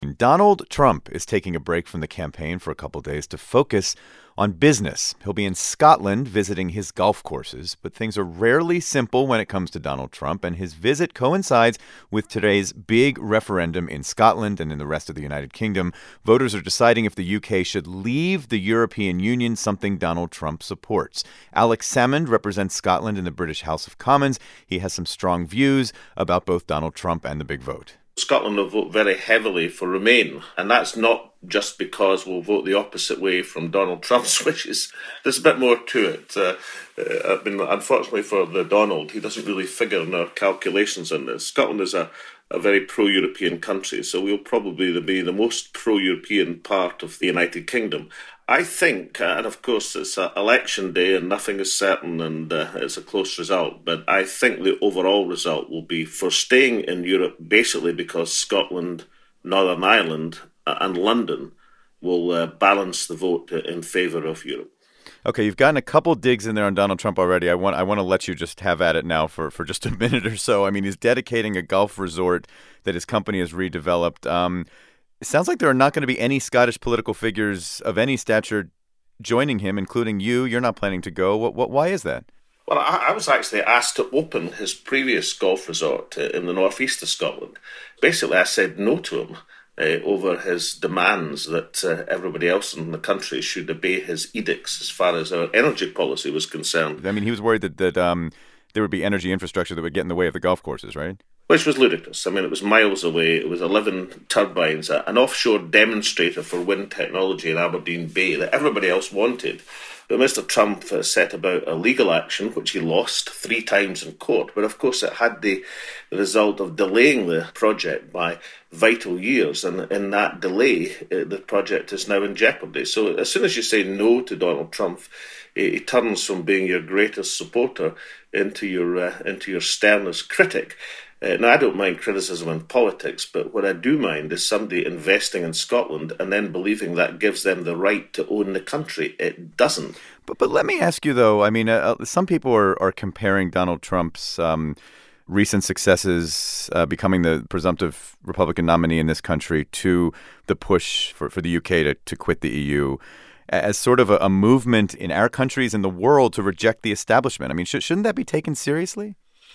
Union. Donald Trump is taking a break from the campaign for a couple days to focus on business. He'll be in Scotland visiting his golf courses, but things are rarely simple when it comes to Donald Trump, and his visit coincides with today's big referendum in Scotland and in the rest of the United Kingdom. Voters are deciding if the UK should leave the European Union, something Donald Trump supports. Alex Salmond represents Scotland in the British House of Commons. He has some strong views about both Donald Trump and the big vote. Scotland will vote very heavily for Remain, and that's not just because we'll vote the opposite way from Donald Trump's wishes. There's a bit more to it. Unfortunately for the Donald, he doesn't really figure in our calculations on this. Scotland is a very pro-European country, so we'll probably be the most pro-European part of the United Kingdom. I think, and of course it's election day and nothing is certain and it's a close result, but I think the overall result will be for staying in Europe basically because Scotland, Northern Ireland and London will balance the vote in favour of Europe. Okay, you've gotten a couple digs in there on Donald Trump already. I want to let you just have at it now for just a minute or so. I mean, he's dedicating a golf resort that his company has redeveloped. It sounds like there are not going to be any Scottish political figures of any stature joining him, including you. You're not planning to go. Why is that? Well, I was actually asked to open his previous golf resort in the northeast of Scotland. Basically, I said no to him over his demands that everybody else in the country should obey his edicts as far as our energy policy was concerned. I mean, he was worried that there would be energy infrastructure that would get in the way of the golf courses, right? Which was ludicrous. I mean, it was miles away. It was 11 turbines, an offshore demonstrator for wind technology in Aberdeen Bay that everybody else wanted. But Mr. Trump set about a legal action, which he lost 3 times in court. But of course, it had the result of delaying the project by vital years. And in that delay, the project is now in jeopardy. So as soon as you say no to Donald Trump, he turns from being your greatest supporter into your sternest critic. Now, I don't mind criticism in politics, but what I do mind is somebody investing in Scotland and then believing that gives them the right to own the country. It doesn't. But let me ask you, though, I mean, some people are comparing Donald Trump's recent successes becoming the presumptive Republican nominee in this country to the push for the UK to quit the EU as sort of a movement in our countries and the world to reject the establishment. I mean, shouldn't that be taken seriously?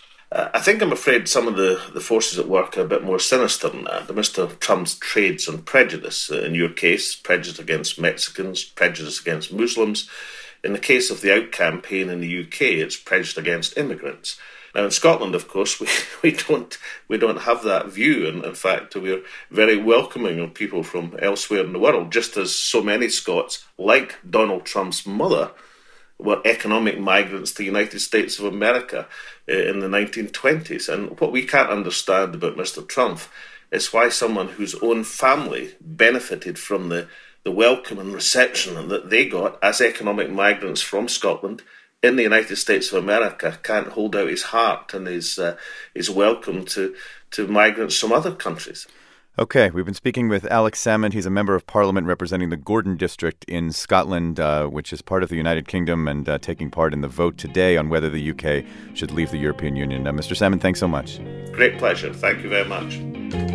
I think I'm afraid some of the forces at work are a bit more sinister than that. Mr. Trump's trades on prejudice. In your case, prejudice against Mexicans, prejudice against Muslims. In the case of the Out campaign in the UK, it's prejudice against immigrants. Now, in Scotland, of course, we don't have that view, and in fact, we're very welcoming of people from elsewhere in the world, just as so many Scots, like Donald Trump's mother, were economic migrants to the United States of America in the 1920s. And what we can't understand about Mr. Trump is why someone whose own family benefited from the welcome and reception that they got as economic migrants from Scotland in the United States of America can't hold out his heart and his welcome to migrants from other countries. Okay, we've been speaking with Alex Salmond. He's a member of Parliament representing the Gordon district in Scotland, which is part of the United Kingdom, and taking part in the vote today on whether the UK should leave the European Union. Mr. Salmond, thanks so much. Great pleasure. Thank you very much.